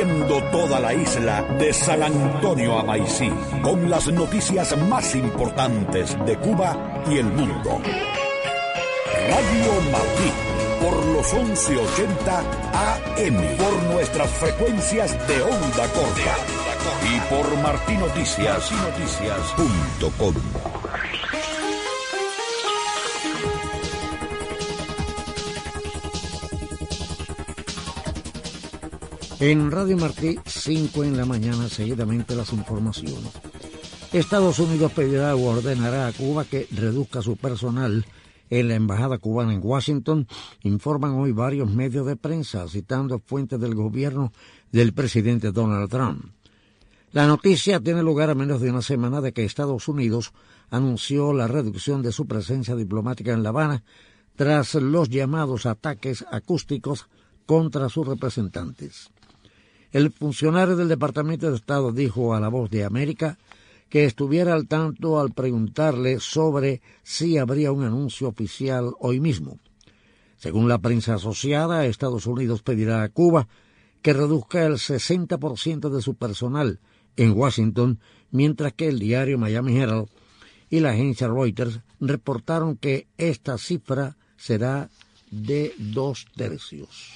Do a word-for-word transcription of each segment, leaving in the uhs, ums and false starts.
Cubriendo toda la isla de San Antonio a Maicí, con las noticias más importantes de Cuba y el mundo. Radio Martí, por los once ochenta A M, por nuestras frecuencias de onda corta y por martinoticias punto com. En Radio Martí, cinco en la mañana, seguidamente las informaciones. Estados Unidos pedirá o ordenará a Cuba que reduzca su personal en la embajada cubana en Washington, informan hoy varios medios de prensa, citando fuentes del gobierno del presidente Donald Trump. La noticia tiene lugar a menos de una semana de que Estados Unidos anunció la reducción de su presencia diplomática en La Habana tras los llamados ataques acústicos contra sus representantes. El funcionario del Departamento de Estado dijo a La Voz de América que estuviera al tanto al preguntarle sobre si habría un anuncio oficial hoy mismo. Según la prensa asociada, Estados Unidos pedirá a Cuba que reduzca el sesenta por ciento de su personal en Washington, mientras que el diario Miami Herald y la agencia Reuters reportaron que esta cifra será de dos tercios.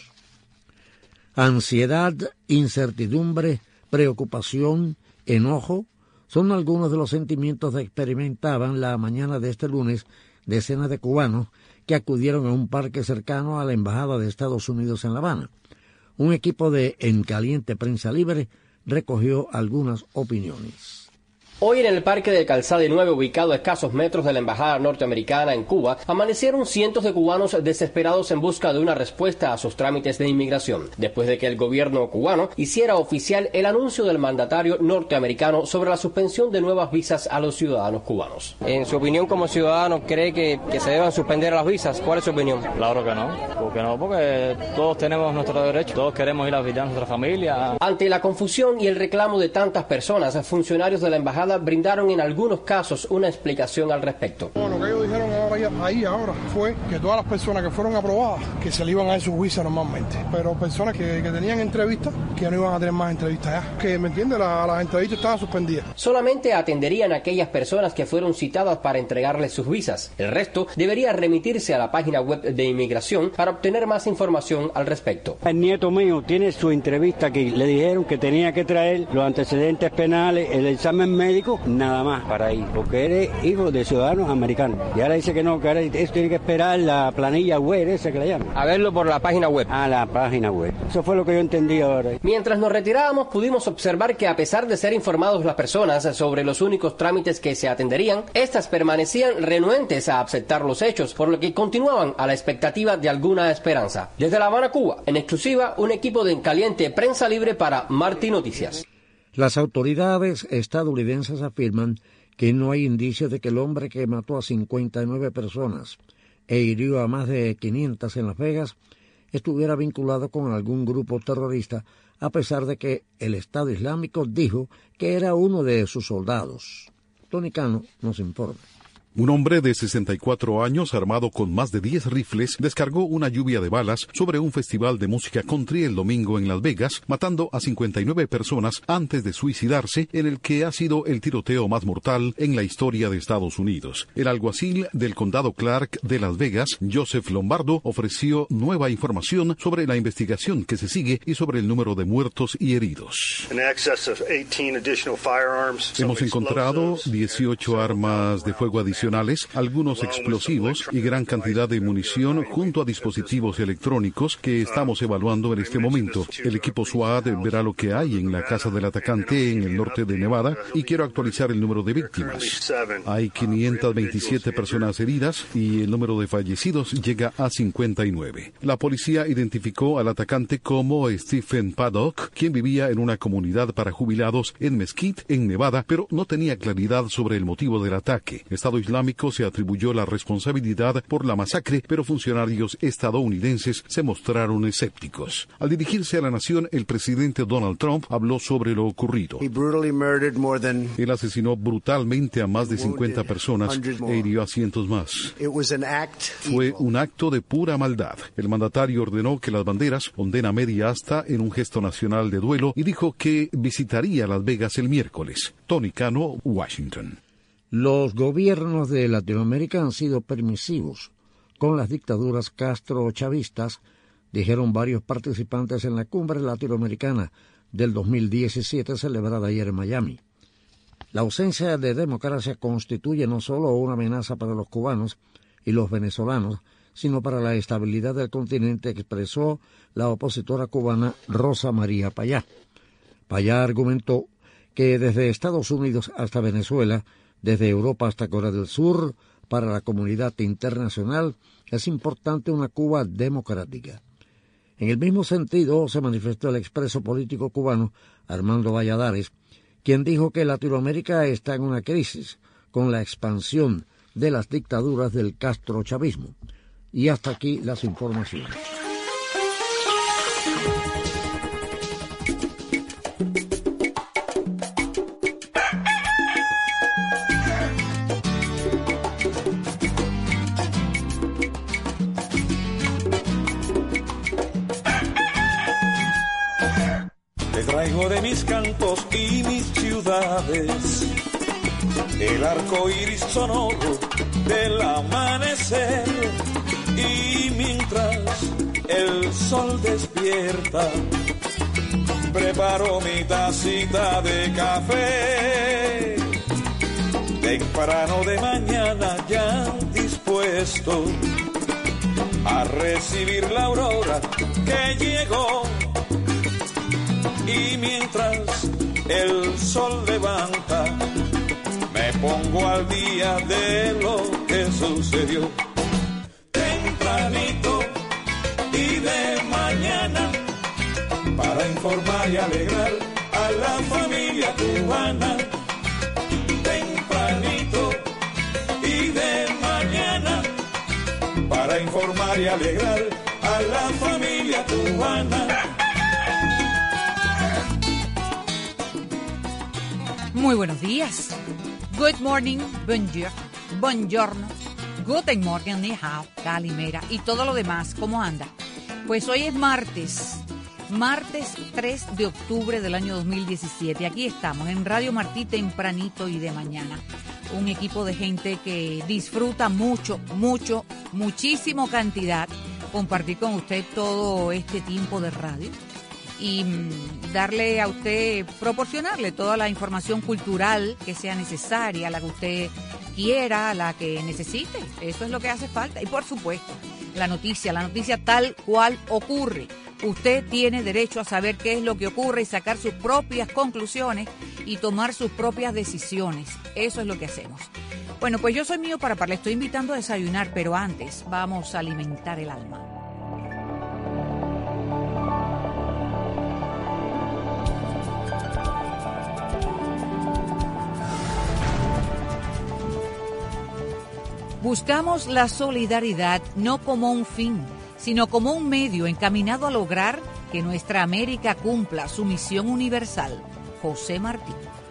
Ansiedad, incertidumbre, preocupación, enojo son algunos de los sentimientos que experimentaban la mañana de este lunes decenas de cubanos que acudieron a un parque cercano a la Embajada de Estados Unidos en La Habana. Un equipo de En Caliente Prensa Libre recogió algunas opiniones. Hoy en el Parque del Calzade nueve, ubicado a escasos metros de la Embajada norteamericana en Cuba, amanecieron cientos de cubanos desesperados en busca de una respuesta a sus trámites de inmigración, después de que el gobierno cubano hiciera oficial el anuncio del mandatario norteamericano sobre la suspensión de nuevas visas a los ciudadanos cubanos. En su opinión como ciudadano, ¿cree que, que se deban suspender las visas? ¿Cuál es su opinión? Claro que no, porque no, porque todos tenemos nuestro derecho, todos queremos ir a visitar a nuestra familia. Ante la confusión y el reclamo de tantas personas, funcionarios de la embajada brindaron en algunos casos una explicación al respecto. Bueno, lo que ellos dijeron ahora, ahí ahora fue que todas las personas que fueron aprobadas, que se le iban a dar sus visas normalmente, pero personas que, que tenían entrevistas, que no iban a tener más entrevistas ya, que me entiende, la, las entrevistas estaban suspendidas. Solamente atenderían a aquellas personas que fueron citadas para entregarles sus visas. El resto debería remitirse a la página web de inmigración para obtener más información al respecto. El nieto mío tiene su entrevista aquí, le dijeron que tenía que traer los antecedentes penales, el examen médico, nada más para ir, porque eres hijo de ciudadanos americanos. Y ahora dice que no, que ahora eso tiene que esperar la planilla web, esa que le llaman. A verlo por la página web. Ah, la página web. Eso fue lo que yo entendí ahora. Mientras nos retirábamos, pudimos observar que a pesar de ser informados las personas sobre los únicos trámites que se atenderían, estas permanecían renuentes a aceptar los hechos, por lo que continuaban a la expectativa de alguna esperanza. Desde La Habana, Cuba, en exclusiva, un equipo de En Caliente Prensa Libre para Martí Noticias. Las autoridades estadounidenses afirman que no hay indicios de que el hombre que mató a cincuenta y nueve personas e hirió a más de quinientas en Las Vegas estuviera vinculado con algún grupo terrorista, a pesar de que el Estado Islámico dijo que era uno de sus soldados. Tony Cano nos informa. Un hombre de sesenta y cuatro años, armado con más de diez rifles, descargó una lluvia de balas sobre un festival de música country el domingo en Las Vegas, matando a cincuenta y nueve personas antes de suicidarse, en el que ha sido el tiroteo más mortal en la historia de Estados Unidos. El alguacil del condado Clark de Las Vegas, Joseph Lombardo, ofreció nueva información sobre la investigación que se sigue y sobre el número de muertos y heridos. Hemos encontrado dieciocho armas de fuego adicionales, algunos explosivos y gran cantidad de munición junto a dispositivos electrónicos que estamos evaluando en este momento. El equipo SWAT verá lo que hay en la casa del atacante en el norte de Nevada y quiero actualizar el número de víctimas. Hay quinientas veintisiete personas heridas y el número de fallecidos llega a cincuenta y nueve. La policía identificó al atacante como Stephen Paddock, quien vivía en una comunidad para jubilados en Mesquite, en Nevada, pero no tenía claridad sobre el motivo del ataque. Estado Islámico Islámico se atribuyó la responsabilidad por la masacre, pero funcionarios estadounidenses se mostraron escépticos. Al dirigirse a la nación, el presidente Donald Trump habló sobre lo ocurrido. Él asesinó brutalmente a más de cincuenta personas e hirió a cientos más. Fue un acto de pura maldad. El mandatario ordenó que las banderas ondena media asta en un gesto nacional de duelo y dijo que visitaría Las Vegas el miércoles. Tony Cano, Washington. Los gobiernos de Latinoamérica han sido permisivos con las dictaduras castro-chavistas, dijeron varios participantes en la cumbre latinoamericana del dos mil diecisiete celebrada ayer en Miami. La ausencia de democracia constituye no solo una amenaza para los cubanos y los venezolanos, sino para la estabilidad del continente, expresó la opositora cubana Rosa María Payá. Payá argumentó que desde Estados Unidos hasta Venezuela, desde Europa hasta Corea del Sur, para la comunidad internacional es importante una Cuba democrática. En el mismo sentido se manifestó el expreso político cubano Armando Valladares, quien dijo que Latinoamérica está en una crisis con la expansión de las dictaduras del castrochavismo. Y hasta aquí las informaciones. Te traigo de mis cantos y mis ciudades el arco iris sonoro del amanecer, y mientras el sol despierta preparo mi tacita de café temprano de mañana, ya dispuesto a recibir la aurora que llegó. Y mientras el sol levanta, me pongo al día de lo que sucedió. Tempranito y de mañana, para informar y alegrar a la familia cubana. Tempranito y de mañana, para informar y alegrar a la familia cubana. Muy buenos días. Good morning, bonjour, buongiorno, guten morgen, ni hao, calimera y todo lo demás. ¿Cómo anda? Pues hoy es martes, martes tres de octubre del año dos mil diecisiete. Aquí estamos en Radio Martí tempranito y de mañana. Un equipo de gente que disfruta mucho, mucho, muchísimo cantidad compartir con usted todo este tiempo de radio. Y darle a usted, proporcionarle toda la información cultural que sea necesaria, la que usted quiera, la que necesite. Eso es lo que hace falta. Y por supuesto, la noticia, la noticia tal cual ocurre. Usted tiene derecho a saber qué es lo que ocurre y sacar sus propias conclusiones y tomar sus propias decisiones. Eso es lo que hacemos. Bueno, pues yo soy Mío Parapá, le estoy invitando a desayunar, pero antes vamos a alimentar el alma. Buscamos la solidaridad no como un fin, sino como un medio encaminado a lograr que nuestra América cumpla su misión universal. José Martí.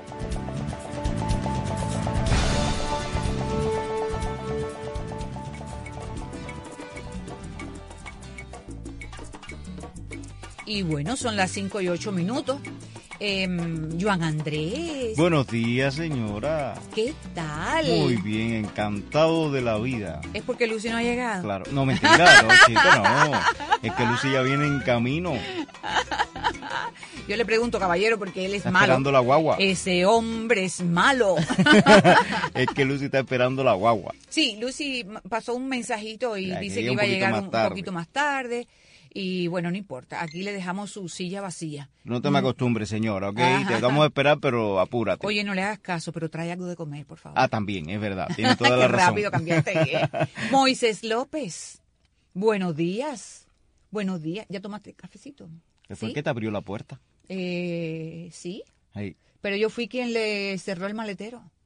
Y bueno, son las cinco y ocho minutos. Eh, Joan Andrés. Buenos días, señora. ¿Qué tal? Muy bien, encantado de la vida. ¿Es porque Lucy no ha llegado? Claro, no, mentira, no, chica, no. Es que Lucy ya viene en camino. Yo le pregunto, caballero, porque él es está malo. Esperando la guagua. Ese hombre es malo. Es que Lucy está esperando la guagua. Sí, Lucy pasó un mensajito y ya, dice que iba a llegar un poquito más tarde. Y bueno, no importa, aquí le dejamos su silla vacía. No te me acostumbres, señora, ¿ok? Ajá. Te vamos a esperar, pero apúrate. Oye, no le hagas caso, pero trae algo de comer, por favor. Ah, también, es verdad, tiene toda la Qué razón. rápido cambiaste. ¿eh? Moisés López, buenos días. Buenos días. ¿Ya tomaste cafecito? ¿Qué fue ¿Sí? que te abrió la puerta? Eh, sí, Ahí. pero yo fui quien le cerró el maletero.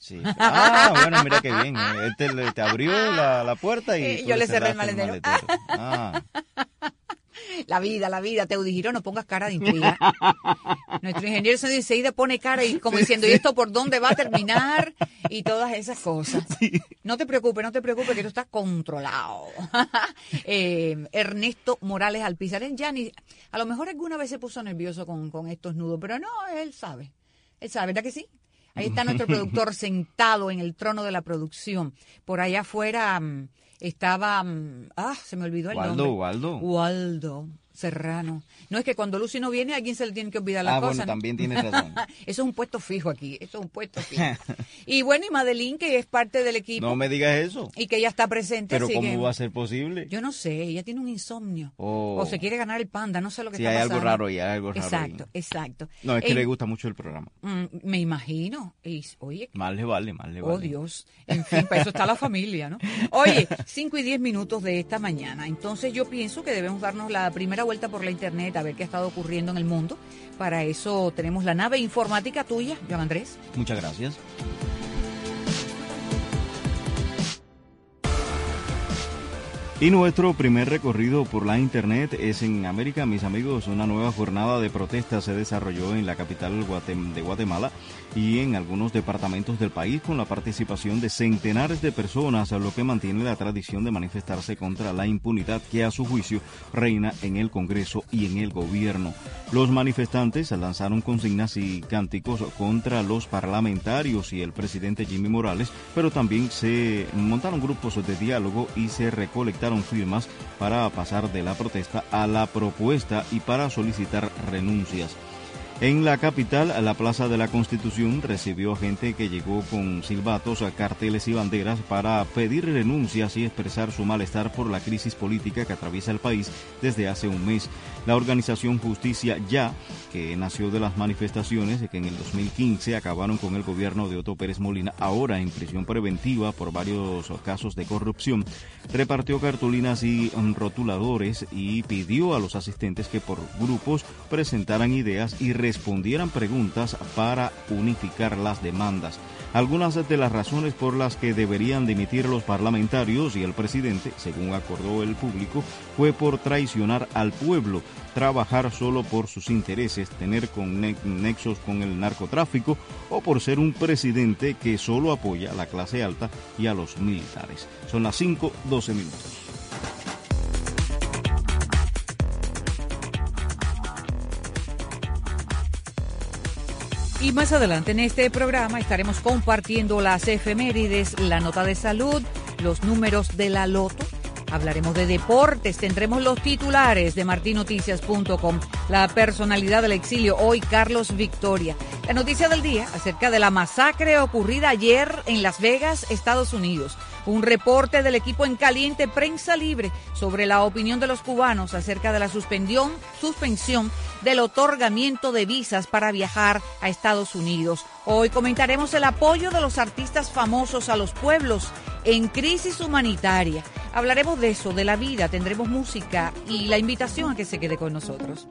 Sí. Ah, bueno, mira qué bien. ¿eh? Él te, te abrió la, la puerta y eh, yo le cerré el maletero. el maletero. Ah. La vida, la vida, Teudijiro, no pongas cara de intriga. Nuestro ingeniero Enseguida pone cara y como diciendo, ¿y esto por dónde va a terminar? Y todas esas cosas. Sí. No te preocupes, no te preocupes, que esto está controlado. eh, Ernesto Morales Alpizarén, ya ni, a lo mejor alguna vez se puso nervioso con, con estos nudos, pero no, él sabe. Él sabe, ¿verdad que sí? Ahí está nuestro productor sentado en el trono de la producción. Por allá afuera um, estaba, um, ah, se me olvidó el Waldo, nombre. Waldo. Waldo Serrano. No, es que cuando Lucy no viene, a alguien se le tiene que olvidar las ah, cosas. Ah, bueno, ¿no? también tienes razón. Eso es un puesto fijo aquí, eso es un puesto fijo. Y bueno, y Madeline, que es parte del equipo. No me digas eso. Y que ella está presente. Pero así ¿cómo que, va a ser posible? Yo no sé, ella tiene un insomnio. Oh. O se quiere ganar el panda, no sé lo que sí, está hay pasando. algo raro ahí, hay algo raro Exacto, ahí. exacto. No, es que en, le gusta mucho el programa. Mm, me imagino. Y, oye, más le vale, más le vale. Oh, Dios. En fin, para eso está la familia, ¿no? Oye, cinco y diez minutos de esta mañana. Entonces yo pienso que debemos darnos la primera vuelta por la internet a ver qué ha estado ocurriendo en el mundo. Para eso tenemos la nave informática tuya, Joan Andrés. Muchas gracias. Y nuestro primer recorrido por la internet es en América, mis amigos. Una nueva jornada de protesta se desarrolló en la capital de Guatemala y en algunos departamentos del país con la participación de centenares de personas, lo que mantiene la tradición de manifestarse contra la impunidad que a su juicio reina en el Congreso y en el gobierno. Los manifestantes lanzaron consignas y cánticos contra los parlamentarios y el presidente Jimmy Morales, pero también se montaron grupos de diálogo y se recolectaron firmas para pasar de la protesta a la propuesta y para solicitar renuncias. En la capital, la Plaza de la Constitución recibió gente que llegó con silbatos, carteles y banderas para pedir renuncias y expresar su malestar por la crisis política que atraviesa el país desde hace un mes. La organización Justicia Ya, que nació de las manifestaciones que en el dos mil quince acabaron con el gobierno de Otto Pérez Molina, ahora en prisión preventiva por varios casos de corrupción, repartió cartulinas y rotuladores y pidió a los asistentes que por grupos presentaran ideas y respondieran preguntas para unificar las demandas. Algunas de las razones por las que deberían dimitir los parlamentarios y el presidente, según acordó el público, fue por traicionar al pueblo, trabajar solo por sus intereses, tener con ne- nexos con el narcotráfico o por ser un presidente que solo apoya a la clase alta y a los militares. Son las cinco doce minutos. Y más adelante en este programa estaremos compartiendo las efemérides, la nota de salud, los números de la loto. Hablaremos de deportes, tendremos los titulares de martin noticias punto com, la personalidad del exilio, hoy Carlos Victoria. La noticia del día acerca de la masacre ocurrida ayer en Las Vegas, Estados Unidos. Un reporte del equipo en Caliente Prensa Libre sobre la opinión de los cubanos acerca de la suspensión, suspensión del otorgamiento de visas para viajar a Estados Unidos. Hoy comentaremos el apoyo de los artistas famosos a los pueblos en crisis humanitaria. Hablaremos de eso, de la vida, tendremos música y la invitación a que se quede con nosotros.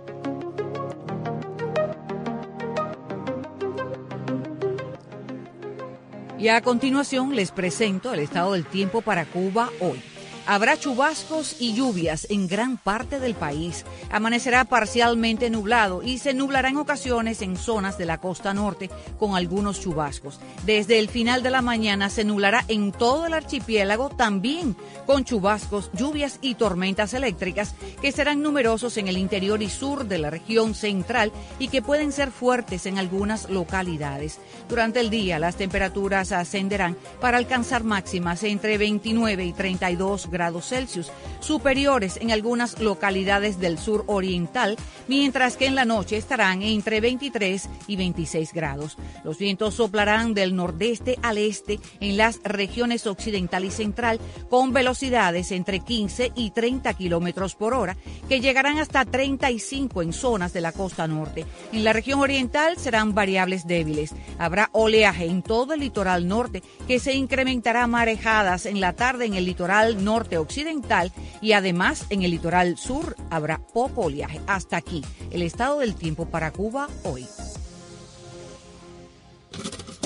Y a continuación les presento el estado del tiempo para Cuba hoy. Habrá chubascos y lluvias en gran parte del país. Amanecerá parcialmente nublado y se nublará en ocasiones en zonas de la costa norte con algunos chubascos. Desde el final de la mañana se nublará en todo el archipiélago, también con chubascos, lluvias y tormentas eléctricas que serán numerosos en el interior y sur de la región central y que pueden ser fuertes en algunas localidades. Durante el día las temperaturas ascenderán para alcanzar máximas entre veintinueve y treinta y dos grados. grados Celsius, superiores en algunas localidades del sur oriental, mientras que en la noche estarán entre veintitrés y veintiséis grados. Los vientos soplarán del nordeste al este en las regiones occidental y central con velocidades entre quince y treinta kilómetros por hora, que llegarán hasta treinta y cinco en zonas de la costa norte. En la región oriental serán variables débiles. Habrá oleaje en todo el litoral norte, que se incrementará marejadas en la tarde en el litoral norte occidental y además en el litoral sur habrá poco oleaje. Hasta aquí el estado del tiempo para Cuba hoy.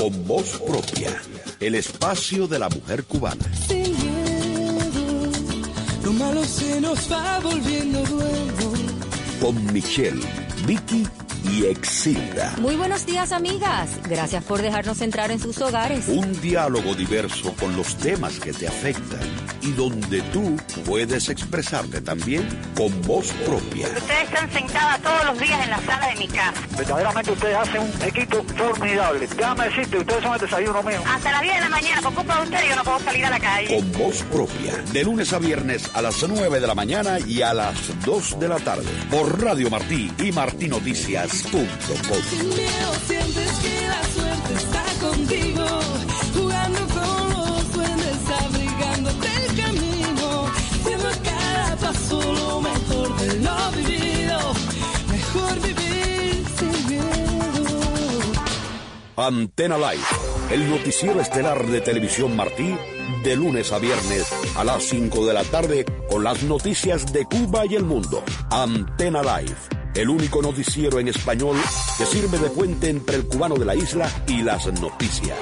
con voz propia, el espacio de la mujer cubana. Sin miedo, lo malo se nos va volviendo bueno. Con Michelle, Vicky y Exilda. Muy buenos días, amigas. Gracias por dejarnos entrar en sus hogares. Un diálogo diverso con los temas que te afectan y donde tú puedes expresarte también con voz propia. Ustedes están sentadas todos los días en la sala de mi casa. Verdaderamente ustedes hacen un equipo formidable. Déjame decirte, ustedes son el desayuno mío. Hasta las diez de la mañana, por culpa de ustedes, yo no puedo salir a la calle. Con voz propia, de lunes a viernes a las nueve de la mañana y a las dos de la tarde. Por Radio Martí y Martí Noticias. Sin miedo sientes que la suerte está contigo, jugando con los duendes, abrigándote el camino, siendo cada paso lo mejor de lo vivido, mejor vivir sin miedo. Antena Live, el noticiero estelar de Televisión Martí, de lunes a viernes a las cinco de la tarde con las noticias de Cuba y el mundo. Antena Live, el único noticiero en español que sirve de puente entre el cubano de la isla y las noticias.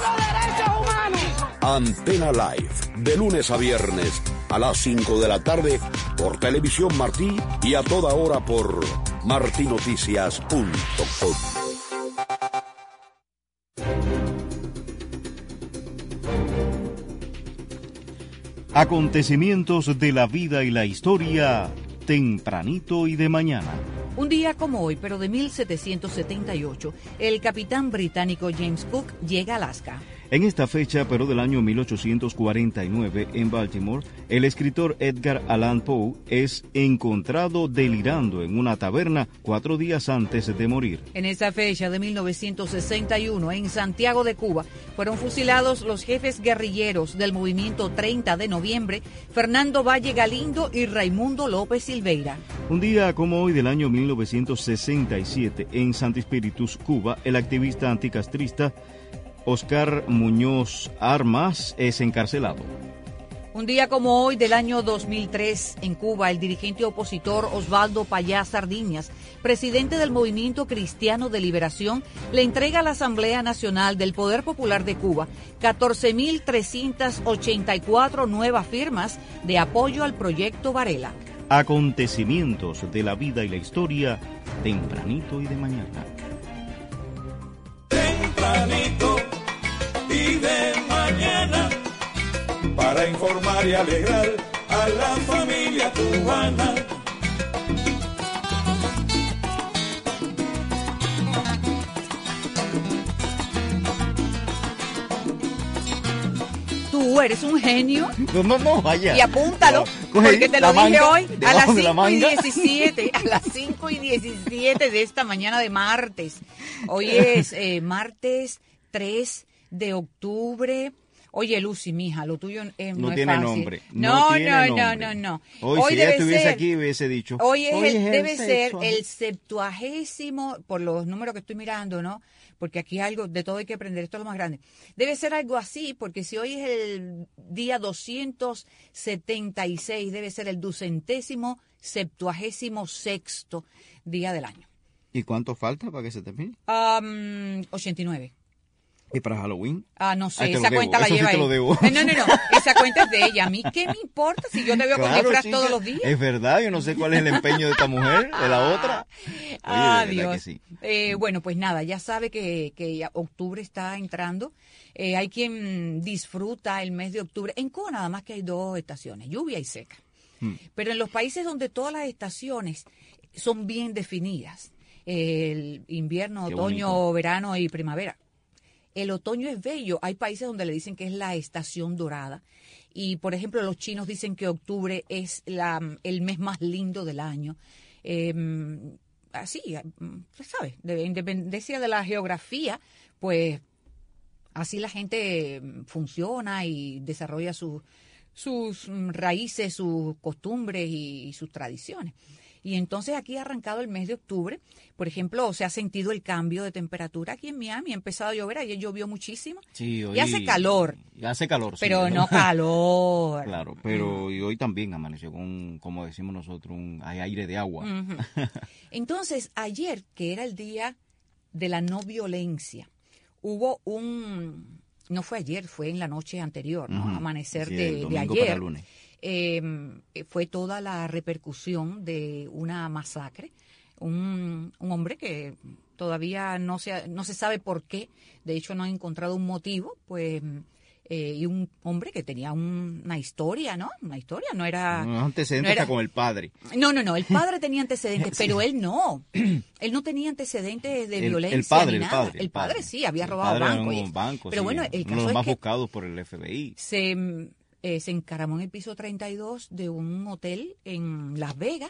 Antena Live, de lunes a viernes a las cinco de la tarde por Televisión Martí y a toda hora por martí noticias punto com. Acontecimientos de la vida y la historia, tempranito y de mañana. Un día como hoy, pero de mil setecientos setenta y ocho, el capitán británico James Cook llega a Alaska. En esta fecha, pero del año mil ochocientos cuarenta y nueve, en Baltimore, el escritor Edgar Allan Poe es encontrado delirando en una taberna cuatro días antes de morir. En esa fecha de mil novecientos sesenta y uno, en Santiago de Cuba, fueron fusilados los jefes guerrilleros del movimiento treinta de noviembre, Fernando Valle Galindo y Raimundo López Silveira. Un día como hoy del año mil novecientos sesenta y siete, en Santi Spíritus, Cuba, el activista anticastrista Oscar Muñoz Armas es encarcelado. Un día como hoy del año dos mil tres, en Cuba, el dirigente opositor Osvaldo Payá Sardiñas, presidente del Movimiento Cristiano de Liberación, le entrega a la Asamblea Nacional del Poder Popular de Cuba catorce mil trescientas ochenta y cuatro nuevas firmas de apoyo al proyecto Varela. Acontecimientos de la vida y la historia, tempranito y de mañana. Tempranito y de mañana, para informar y alegrar a la familia cubana. Tú eres un genio. No, no, no, vaya. Y apúntalo, no, porque te lo dije manga, hoy a las cinco y diecisiete, diecisiete, a las cinco y diecisiete de esta mañana de martes. Hoy es eh, martes tres de octubre. Oye, Lucy, mija, lo tuyo eh, no, no es tiene fácil. nombre. No, no, tiene no, nombre. no, no, no. Hoy, hoy si debe ella estuviese ser, aquí, hubiese dicho. Hoy, es hoy el, es debe el ser sexo. el septuagésimo, por los números que estoy mirando, ¿no? Porque aquí algo, de todo hay que aprender, esto es lo más grande. Debe ser algo así, porque si hoy es el día doscientos setenta y seis, debe ser el ducentésimo septuagésimo sexto día del año. ¿Y cuánto falta para que se termine? Um, ochenta y nueve. ¿Y para Halloween? Ah, no sé, ah, esa cuenta la Eso lleva sí te lo él. debo. No, no, no, esa cuenta es de ella. A mí, ¿qué me importa si yo te veo Claro, con disfraz chica, todos los días? Es verdad, yo no sé cuál es el empeño de esta mujer, de la otra. Oye, Ah, de verdad Dios. que sí. Eh, bueno, pues nada, ya sabe que, que ya octubre está entrando. Eh, hay quien disfruta el mes de octubre. En Cuba nada más que hay dos estaciones, lluvia y seca. Hmm. Pero en los países donde todas las estaciones son bien definidas, el invierno, Qué otoño, bonito. verano y primavera. El otoño es bello. Hay países donde le dicen que es la estación dorada. Y, por ejemplo, los chinos dicen que octubre es la, el mes más lindo del año. Eh, así, ¿sabes? De independencia de la geografía, pues así la gente funciona y desarrolla sus, sus raíces, sus costumbres y, y sus tradiciones. Y entonces aquí ha arrancado el mes de octubre. Por ejemplo, se ha sentido el cambio de temperatura aquí en Miami. Ha empezado a llover. Ayer llovió muchísimo. Sí, hoy, y hace calor. Y hace calor, sí. Pero no calor. Claro, pero y hoy también amaneció con, como decimos nosotros, un hay aire de agua. Uh-huh. Entonces, ayer, que era el día de la no violencia, hubo un, no fue ayer, fue en la noche anterior, ¿no? Uh-huh. Amanecer Sí, de, de ayer. Eh, fue toda la repercusión de una masacre. Un, un hombre que todavía no se, no se sabe por qué, de hecho no han encontrado un motivo, pues, eh, y un hombre que tenía un, una historia, ¿no? Una historia, no era... No, antecedentes no era, con el padre. No, no, no, el padre tenía antecedentes, Sí. pero él no. Él no tenía antecedentes de El- violencia el padre, ni el nada. padre, el el padre, padre. sí, había El robado padre era banco. un y- banco, pero sí, bueno, el uno de caso los es más que buscados por el F B I. se, eh, se encaramó en el piso treinta y dos de un hotel en Las Vegas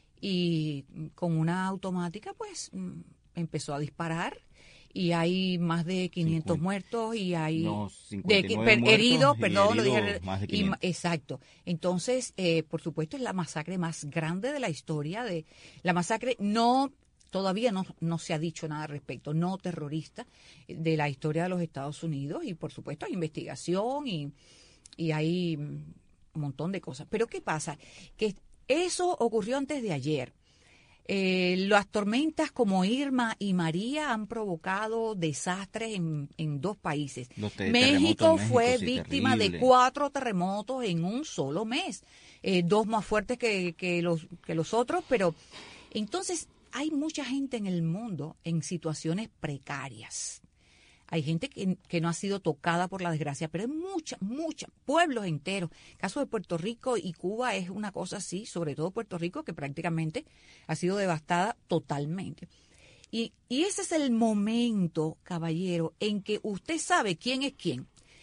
y con una automática pues mm, empezó a disparar y hay más de quinientos cincuenta muertos y hay No, de, cincuenta y nueve per- muertos heridos, y perdón, lo heridos dije más de y- quinientos. exacto. Entonces, eh, por supuesto es la masacre más grande de la historia de la masacre no todavía no, no se ha dicho nada al respecto, no terrorista de la historia de los Estados Unidos y por supuesto hay investigación y, y hay mm, un montón de cosas. Pero ¿qué pasa? Que eso ocurrió antes de ayer. Eh, las tormentas como Irma y María han provocado desastres en, en dos países. Los te- México, terremotos en México, fue sí, víctima terrible. de cuatro terremotos en un solo mes. Eh, dos más fuertes que, que, los, que los otros, pero entonces hay mucha gente en el mundo en situaciones precarias. Hay gente que, que no ha sido tocada por la desgracia, pero hay muchas, muchas, pueblos enteros. El caso de Puerto Rico y Cuba es una cosa así, sobre todo Puerto Rico, que prácticamente ha sido devastada totalmente. Y, y ese es el momento, caballero, en que usted sabe quién es quién.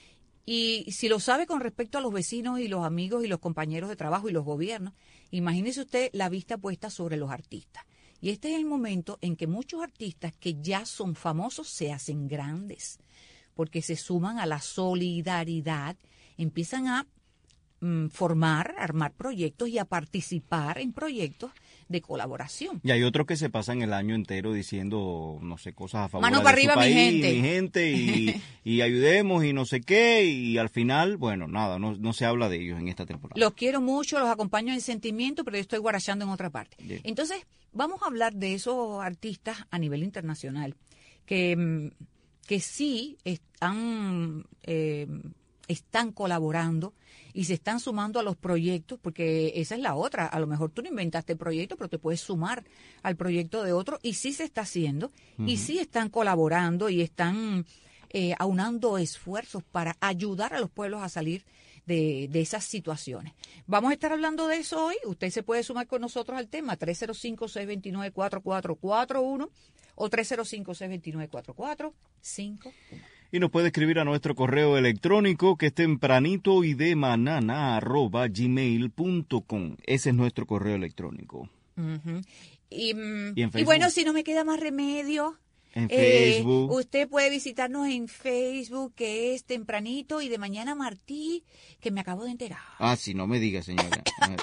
Y si lo sabe con respecto a los vecinos y los amigos y los compañeros de trabajo y los gobiernos, imagínese usted la vista puesta sobre los artistas. Y este es el momento en que muchos artistas que ya son famosos se hacen grandes, porque se suman a la solidaridad, empiezan a mm, formar, a armar proyectos y a participar en proyectos de colaboración. Y hay otros que se pasan el año entero diciendo, no sé, cosas a favor Mano de para su arriba, mi país, gente. mi gente, y, y ayudemos y no sé qué, y al final, bueno, nada, no, no se habla de ellos en esta temporada. Los quiero mucho, los acompaño en sentimiento, pero yo estoy guarachando en otra parte. Bien. Entonces, vamos a hablar de esos artistas a nivel internacional que, mm, que sí están, eh, están colaborando y se están sumando a los proyectos, porque esa es la otra. A lo mejor tú no inventaste el proyecto, pero te puedes sumar al proyecto de otro y sí se está haciendo y Ujú. sí están colaborando y están eh, aunando esfuerzos para ayudar a los pueblos a salir de, de esas situaciones. Vamos a estar hablando de eso hoy. Usted se puede sumar con nosotros al tema tres cero cinco, seis dos nueve, cuatro cuatro cuatro uno o tres cero cinco, seis dos nueve, cuatro cuatro cinco uno. Y nos puede escribir a nuestro correo electrónico que es tempranito y de manana arroba gmail punto com. Ese es nuestro correo electrónico. Ujú. Y, mm, ¿Y en y Facebook? bueno, si no me queda más remedio, En eh, Facebook. usted puede visitarnos en Facebook, que es Tempranito y de Mañana Martí, que me acabo de enterar. Ah, sí, no me diga, señora.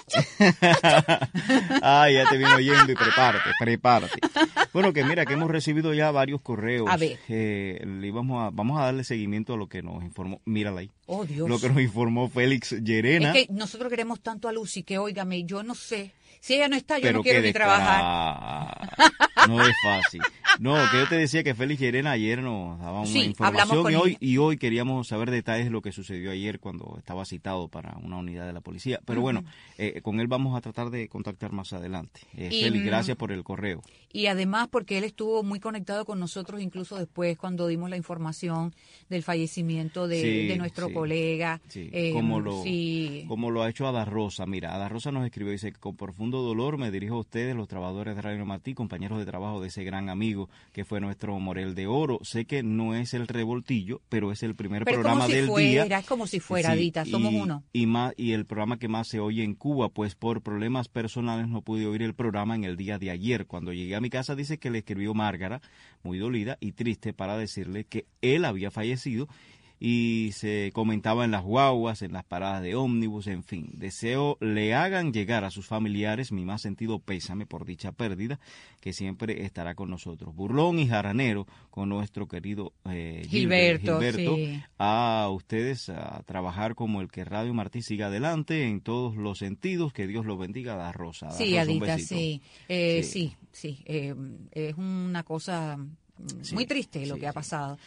Ah, ya te vino oyendo y prepárate, prepárate. Bueno, que mira, que hemos recibido ya varios correos. A ver. Eh, le íbamos a, vamos a darle seguimiento a lo que nos informó. Mírala ahí. Oh, Dios. Lo que nos informó Félix Llerena. Es que nosotros queremos tanto a Lucy que, óigame, yo no sé. Si ella no está, yo Pero no quiero qué ni trabajar. descarada. No es fácil. No, que yo te decía que Félix Llerena ayer nos daba una Sí, hablamos información con y hoy, ella. y hoy queríamos saber detalles de lo que sucedió ayer cuando estaba citado para una unidad de la policía. Pero Ujú. bueno, eh, con él vamos a tratar de contactar más adelante. Eh, Y, Félix, mm, gracias por el correo. Y además porque él estuvo muy conectado con nosotros incluso después cuando dimos la información del fallecimiento de, Sí, de nuestro sí. colega. Sí, Eh, como, lo, sí. como lo ha hecho Ada Rosa. Mira, Ada Rosa nos escribió, dice, con profundo dolor me dirijo a ustedes, los trabajadores de Radio Martí, compañeros de trabajo de ese gran amigo que fue nuestro Morel de Oro. Sé que no es el revoltillo, pero es el primer Pero es programa como si del fuera, día. es como si fuera, Sí, Dita, somos y- uno. Y, más, y el programa que más se oye en Cuba, pues por problemas personales no pude oír el programa en el día de ayer. Cuando llegué a mi casa dice que le escribió Márgara, muy dolida y triste, para decirle que él había fallecido y se comentaba en las guaguas, en las paradas de ómnibus, en fin. Deseo le hagan llegar a sus familiares mi más sentido pésame por dicha pérdida, que siempre estará con nosotros. Burlón y jaranero con nuestro querido eh, Gilberto, Gilberto. sí. A ustedes a trabajar como el que Radio Martí siga adelante en todos los sentidos. Que Dios los bendiga. Da Rosa. Da Sí, Rosa, un Adita, besito. sí. Eh, Sí. sí, sí. eh, es una cosa mm, Sí, muy triste lo sí, que ha sí. pasado.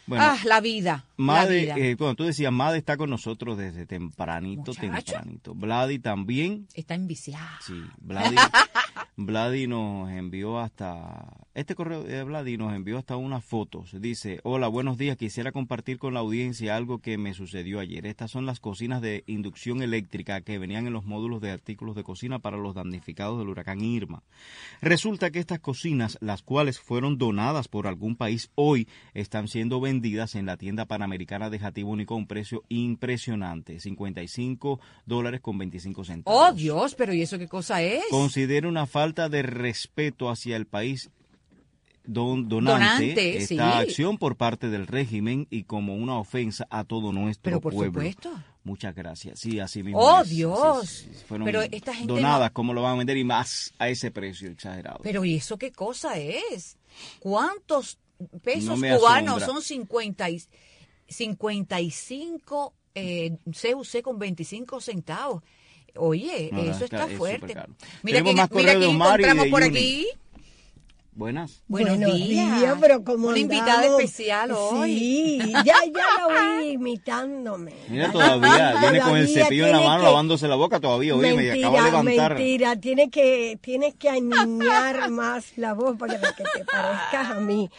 Bueno, ah, la vida. Made, la vida. Eh, bueno, tú decías, Made está con nosotros desde tempranito, Muchacho. tempranito. Vladi también. Está enviciada. Sí, Vladi, Vladi nos envió hasta, este correo de Vladi nos envió hasta unas fotos. Dice, hola, buenos días, quisiera compartir con la audiencia algo que me sucedió ayer. Estas son las cocinas de inducción eléctrica que venían en los módulos de artículos de cocina para los damnificados del huracán Irma. Resulta que estas cocinas, las cuales fueron donadas por algún país, hoy están siendo vendidas en la tienda panamericana de Jatibonico a un precio impresionante, cincuenta y cinco dólares con veinticinco centavos. Oh, Dios, pero ¿y eso qué cosa es? Considero una falta de respeto hacia el país don, donante, Donante, esta sí. acción por parte del régimen y como una ofensa a todo nuestro Pero por pueblo. supuesto. Muchas gracias. Sí, así mismo. Oh, es. Dios. Así es. Fueron Pero esta gente donadas, no- ¿cómo lo van a vender? Y más a ese precio exagerado. Pero ¿y eso qué cosa es? ¿Cuántos pesos No me cubanos asombra. son cincuenta y, cincuenta y cinco eh, C U C con veinticinco centavos? Oye, No, eso está- está es fuerte. supercaro. Mira Tenemos quién, más mira correo de quién Omar y encontramos de por Yuni. aquí. Buenas. Buenos, Buenos días. días, pero como Una andamos- invitada especial hoy. Sí, ya, ya la oí imitándome. Mira, todavía viene con el Todavía cepillo en la tiene mano que- lavándose la boca todavía. Oye, me acaba de levantar. Mentira, tienes que, tienes que aniñar más la voz para que te parezcas a mí.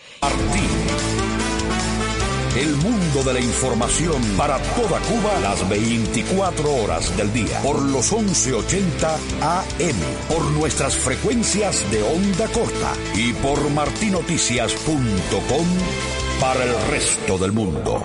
El mundo de la información para toda Cuba las veinticuatro horas del día por los once ochenta A M, por nuestras frecuencias de onda corta y por martinoticias punto com para el resto del mundo.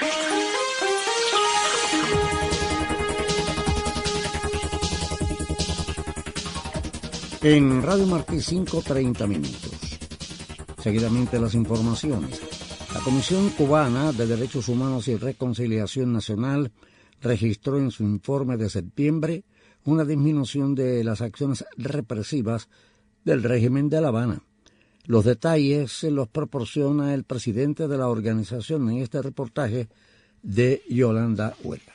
En Radio Martí, cinco treinta minutos. Seguidamente las informaciones. La Comisión Cubana de Derechos Humanos y Reconciliación Nacional registró en su informe de septiembre una disminución de las acciones represivas del régimen de La Habana. Los detalles se los proporciona el presidente de la organización en este reportaje de Yolanda Huerta.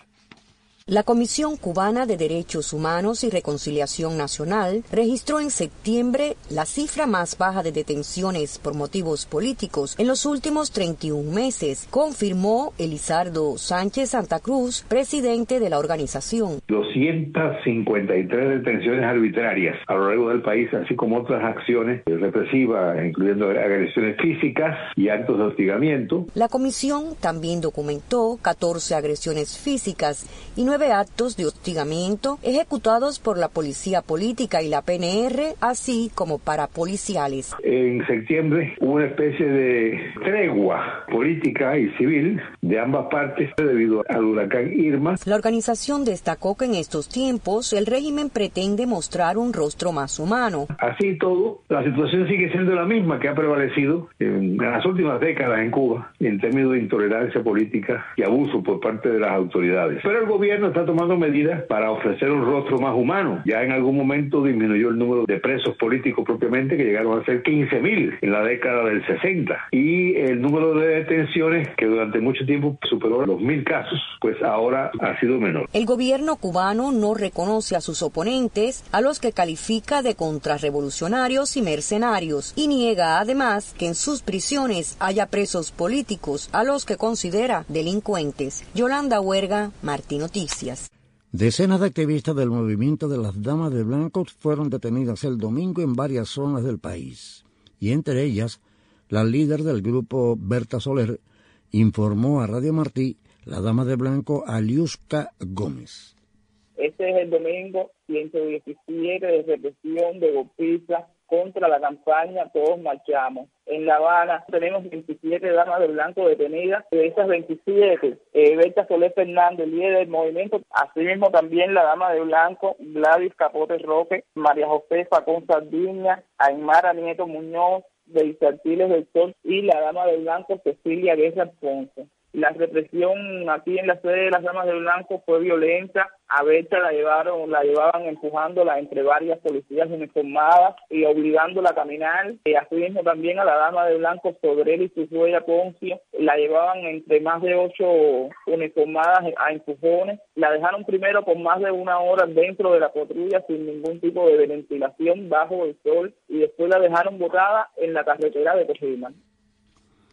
La Comisión Cubana de Derechos Humanos y Reconciliación Nacional registró en septiembre la cifra más baja de detenciones por motivos políticos en los últimos treinta y un meses, confirmó Elizardo Sánchez Santa Cruz, presidente de la organización. doscientas cincuenta y tres detenciones arbitrarias a lo largo del país, así como otras acciones represivas, incluyendo agresiones físicas y actos de hostigamiento. La comisión también documentó catorce agresiones físicas y nueve actos de hostigamiento ejecutados por la Policía Política y la P N R, así como parapoliciales. En septiembre hubo una especie de tregua política y civil de ambas partes debido al huracán Irma. La organización destacó que en estos tiempos el régimen pretende mostrar un rostro más humano. Así y todo, la situación sigue siendo la misma que ha prevalecido en las últimas décadas en Cuba en términos de intolerancia política y abuso por parte de las autoridades. Pero el gobierno está tomando medidas para ofrecer un rostro más humano. Ya en algún momento disminuyó el número de presos políticos propiamente, que llegaron a ser quince mil en la década del sesenta. Y el número de detenciones, que durante mucho tiempo superó los mil casos, pues ahora ha sido menor. El gobierno cubano no reconoce a sus oponentes, a los que califica de contrarrevolucionarios y mercenarios, y niega además que en sus prisiones haya presos políticos, a los que considera delincuentes. Yolanda Huerga, Martí Noticias. Decenas de activistas del movimiento de las Damas de Blanco fueron detenidas el domingo en varias zonas del país, y entre ellas, la líder del grupo, Berta Soler, informó a Radio Martí, la Dama de Blanco, Aliuska Gómez. Este es el domingo ciento diecisiete de represión de golpizas contra la campaña Todos Marchamos. En La Habana tenemos veintisiete damas de blanco detenidas. De esas veintisiete, eh, Berta Soler Fernández, líder del movimiento, asimismo también la dama de blanco, Gladys Capote Roque, María Josefa Con Sardiña, Aymara Nieto Muñoz, de Artiles del Sol, y la dama de blanco, Cecilia Guerra Alfonso. La represión aquí en la sede de las Damas de Blanco fue violenta. A Berta la llevaron, la llevaban empujándola entre varias policías uniformadas y obligándola a caminar. Y así mismo también a la Dama de Blanco, Sobrel y su suegra Poncio, la llevaban entre más de ocho uniformadas a empujones. La dejaron primero por más de una hora dentro de la patrulla sin ningún tipo de ventilación bajo el sol, y después la dejaron botada en la carretera de Cojimán.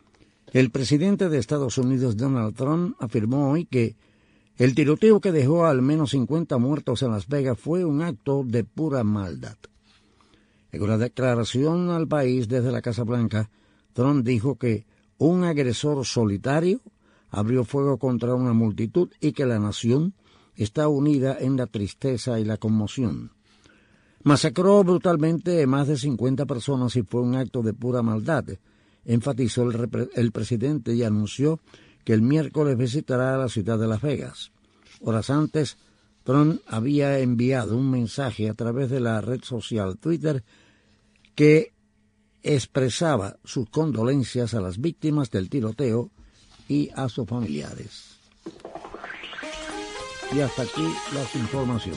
El presidente de Estados Unidos, Donald Trump, afirmó hoy que el tiroteo que dejó al menos cincuenta muertos en Las Vegas fue un acto de pura maldad. En una declaración al país desde la Casa Blanca, Trump dijo que un agresor solitario abrió fuego contra una multitud y que la nación está unida en la tristeza y la conmoción. Masacró brutalmente más de cincuenta personas y fue un acto de pura maldad, enfatizó el, el presidente y anunció que el miércoles visitará la ciudad de Las Vegas. Horas antes, Trump había enviado un mensaje a través de la red social Twitter que expresaba sus condolencias a las víctimas del tiroteo y a sus familiares. Y hasta aquí las informaciones.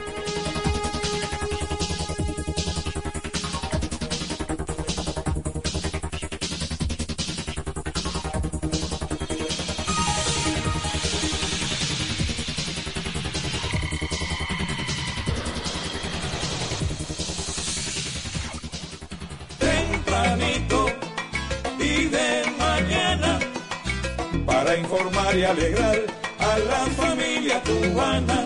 Informar y alegrar a la familia cubana.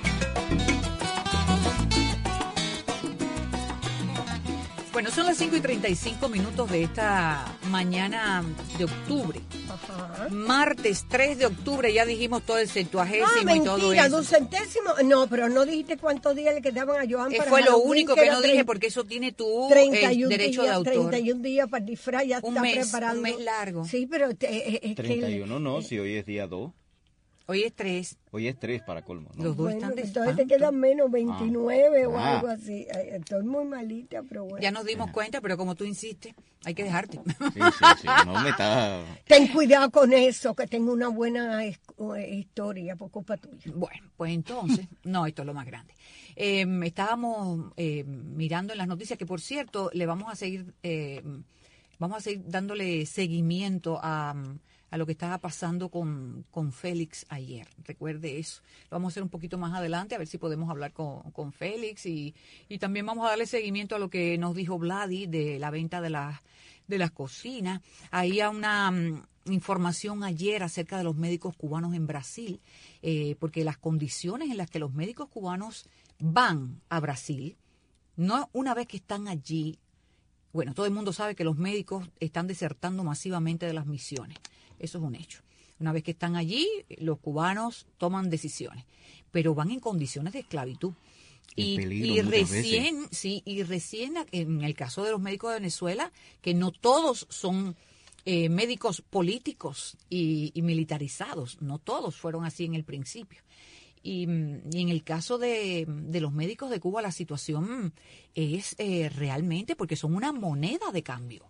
Bueno, son las cinco y treinta y cinco minutos de esta mañana de octubre. Ajá. Martes tres de octubre, ya dijimos todo el septuagésimo ah, y todo eso. mentira, un centésimo. No, pero no dijiste cuántos días le quedaban a Joan eh, para Fue lo Halloween, único que, que no dije, porque eso tiene tu eh, derecho días, de autor. treinta y un días para el disfraz, ya un está mes, preparando. Un mes largo. Sí, pero... Te, eh, treinta y uno que, no, eh, si hoy es día dos. Hoy es tres. Hoy es tres para colmo, ¿no? Los dos bueno, están de entonces espanto. te quedan menos veintinueve ah. o ah. algo así. Estoy muy malita, pero bueno. Ya nos dimos ah. cuenta, pero como tú insistes, hay que dejarte. Sí, sí, sí. No me está... Ten cuidado con eso, que tengo una buena historia por culpa tuya. Bueno, pues entonces, no, esto es lo más grande. Eh, estábamos eh, mirando en las noticias que, por cierto, le vamos a seguir, eh, vamos a seguir dándole seguimiento a... a lo que estaba pasando con, con Félix ayer. Recuerde eso. Lo vamos a hacer un poquito más adelante, a ver si podemos hablar con, con Félix y, y también vamos a darle seguimiento a lo que nos dijo Vladi de la venta de las de las cocinas. Había una um, información ayer acerca de los médicos cubanos en Brasil, eh, porque las condiciones en las que los médicos cubanos van a Brasil, no una vez que están allí, bueno, todo el mundo sabe que los médicos están desertando masivamente de las misiones. Eso es un hecho. Una vez que están allí, los cubanos toman decisiones, pero van en condiciones de esclavitud. Y, y recién, sí, y recién en el caso de los médicos de Venezuela, que no todos son eh, médicos políticos y, y militarizados, no todos fueron así en el principio. Y, y en el caso de, de los médicos de Cuba, la situación es eh, realmente porque son una moneda de cambio.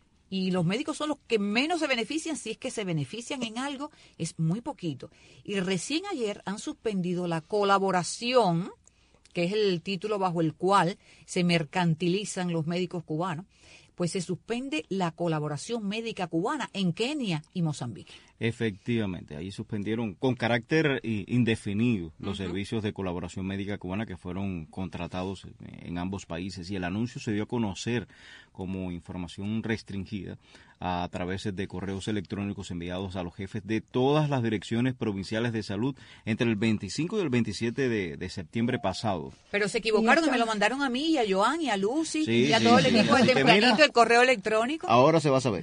Y los médicos son los que menos se benefician, si es que se benefician en algo, es muy poquito. Y recién ayer han suspendido la colaboración, que es el título bajo el cual se mercantilizan los médicos cubanos, pues se suspende la colaboración médica cubana en Kenia y Mozambique. Efectivamente, ahí suspendieron con carácter indefinido los uh-huh. servicios de colaboración médica cubana que fueron contratados en ambos países, y el anuncio se dio a conocer como información restringida a través de correos electrónicos enviados a los jefes de todas las direcciones provinciales de salud entre el veinticinco y el veintisiete de, de septiembre pasado. Pero se equivocaron y me lo mandaron a mí y a Joan y a Lucy sí, y a sí, todo sí, el equipo sí, de tempranito mira, el correo electrónico. Ahora se va a saber.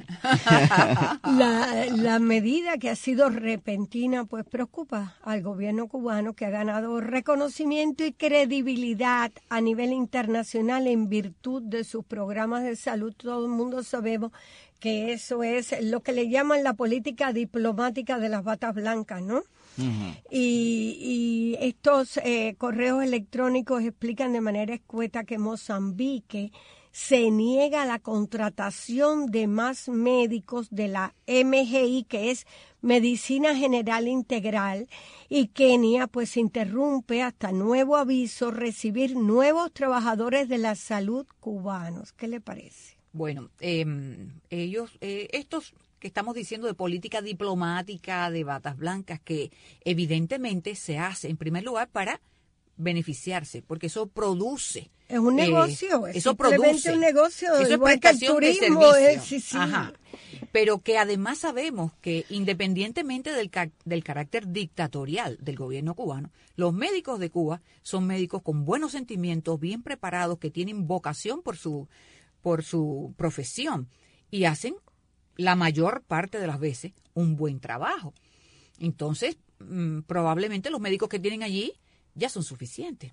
La, la medida que ha sido repentina pues preocupa al gobierno cubano, que ha ganado reconocimiento y credibilidad a nivel internacional en virtud de sus programas de salud. Todo el mundo sabemos que eso es lo que le llaman la política diplomática de las batas blancas, ¿no? Uh-huh. Y, y estos eh, correos electrónicos explican de manera escueta que Mozambique se niega la contratación de más médicos de la M G I, que es Medicina General Integral, y Kenia pues interrumpe hasta nuevo aviso recibir nuevos trabajadores de la salud cubanos. ¿Qué le parece? Bueno, eh, ellos, eh, estos que estamos diciendo de política diplomática de batas blancas, que evidentemente se hace en primer lugar para beneficiarse, porque eso produce. Es un negocio, eh, es eso produce un negocio, eso igual que el turismo. Es, sí, sí. Ajá. pero que además sabemos que independientemente del, ca- del carácter dictatorial del gobierno cubano, los médicos de Cuba son médicos con buenos sentimientos, bien preparados, que tienen vocación por su, por su profesión y hacen la mayor parte de las veces un buen trabajo. Entonces, mmm, probablemente los médicos que tienen allí ya son suficientes.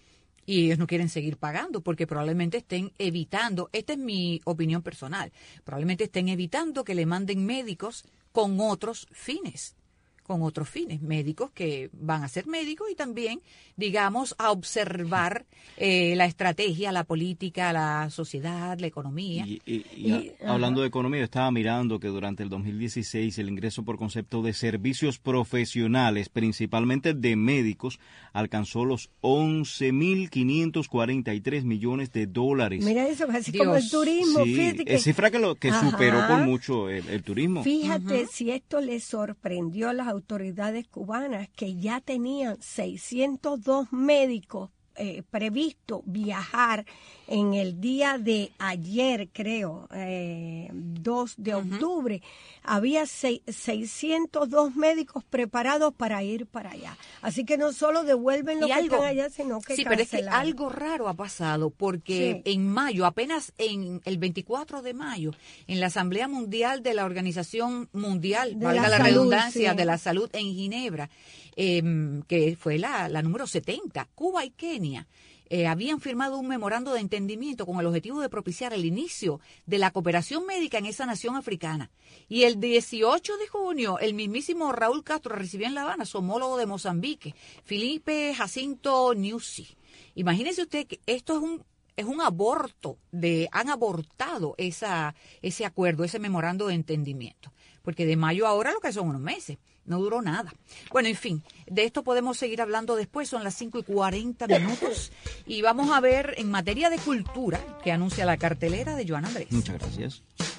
Y ellos no quieren seguir pagando porque probablemente estén evitando, esta es mi opinión personal, probablemente estén evitando que le manden médicos con otros fines, con otros fines, médicos que van a ser médicos y también, digamos, a observar eh, la estrategia, la política, la sociedad, la economía. Y, y, y, y hablando de economía, estaba mirando que durante el dos mil dieciséis el ingreso por concepto de servicios profesionales, principalmente de médicos, alcanzó los once mil quinientos cuarenta y tres millones de dólares. Mira eso, casi Dios. Como el turismo. Sí, fíjate que, es cifra que, lo, que superó por mucho el, el turismo. Fíjate uh-huh. si esto le sorprendió a las autoridades cubanas, que ya tenían seiscientos dos médicos eh, previsto viajar en el día de ayer, creo, eh, dos de octubre. Uh-huh. Había seis, seiscientos dos médicos preparados para ir para allá. Así que no solo devuelven lo que algo, están allá, sino que sí, cancelaron. Pero es que algo raro ha pasado, porque sí. en mayo, apenas en el veinticuatro de mayo, en la Asamblea Mundial de la Organización Mundial, de valga la, la salud, redundancia, sí. de la salud en Ginebra, eh, que fue la, la número setenta, Cuba y Kenia, Eh, habían firmado un memorando de entendimiento con el objetivo de propiciar el inicio de la cooperación médica en esa nación africana. Y el dieciocho de junio, el mismísimo Raúl Castro recibió en La Habana su homólogo de Mozambique, Felipe Jacinto Nyusi. Imagínese usted que esto es un es un aborto, de han abortado esa ese acuerdo, ese memorando de entendimiento. Porque de mayo a ahora lo que son unos meses. No duró nada. Bueno, en fin, de esto podemos seguir hablando después, son las cinco y cuarenta minutos. Y vamos a ver en materia de cultura que anuncia la cartelera de Joan Andrés. Muchas gracias.